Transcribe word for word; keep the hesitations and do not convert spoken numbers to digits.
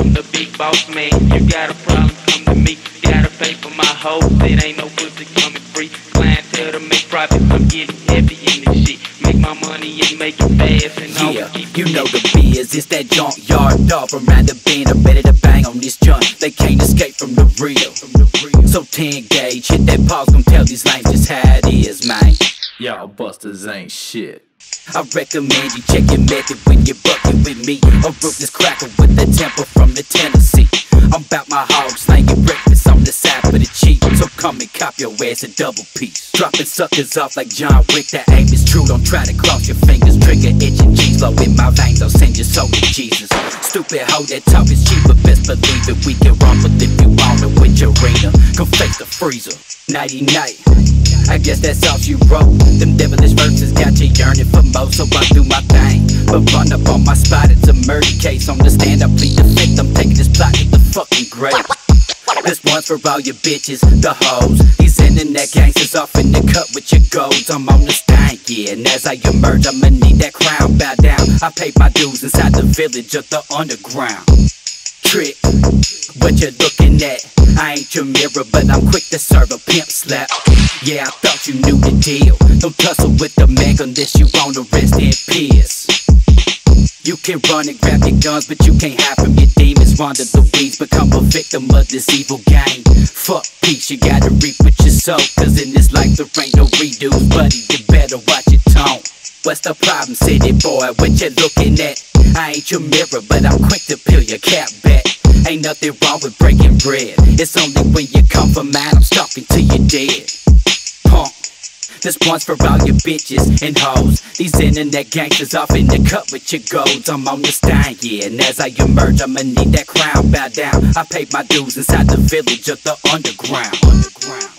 I'm the big boss man. You got a problem, come to me. Gotta pay for my hoes, it ain't no pussy coming free. Clientele to make profits, I'm getting heavy in this shit. Make my money and make it fast and always Yeah, keep you it know lit. the biz, it's that junkyard dog from round the bend. I'm ready to bang on this joint, they can't escape from the real. So ten gauge, hit that pause, gon' tell these lames just how it is, man. Y'all busters ain't shit. I recommend you check your method when you're bucking with me. A ruthless cracker with the temper from the Tennessee. I'm bout my hogs, slanging breakfast on the side for the cheap. So come and cop your ass a double piece. Dropping suckers off like John Wick, that aim is true. Don't try to cross your fingers, trigger itching G's flow in my veins. I'll send your soul to Jesus. Stupid hoe, that talk is cheap, but best believe it. We can run with if you want it with your arena. Come face the freezer, nighty night. I guess that's all she wrote. Them devilish verses got you yearning for more, so I do my thing. But run up on my spot, it's a murder case. On the stand, I plead the fifth. I'm taking this plot to the fucking grave. This one's for all your bitches, the hoes. These internet gangsters off in the cut with your golds. I'm on the stank, yeah, and as I emerge, I'ma need that crown. Bow down, I paid my dues inside the village of the underground. Trick, what you looking at? I ain't your mirror, but I'm quick to serve a pimp slap. Yeah, I thought you knew the deal. Don't tussle with the mag unless you wanna rest in peace. You can run and grab your guns, but you can't hide from your demons. Wander the weeds, become a victim of this evil game. Fuck peace, you gotta reap what you sow. Cause in this life there ain't no redos, buddy, you better watch your tone. What's the problem, city boy, what you looking at? I ain't your mirror, but I'm quick to peel your cap back. Ain't nothing wrong with breaking bread. It's only when you come for mine, I'm stalking till you're dead. Punk, this one's for all your bitches and hoes. These internet gangsters off in the cut with your golds. I'm on the stand, yeah, and as I emerge, I'ma need that crown. Bow down, I paid my dues inside the village of the underground. Underground.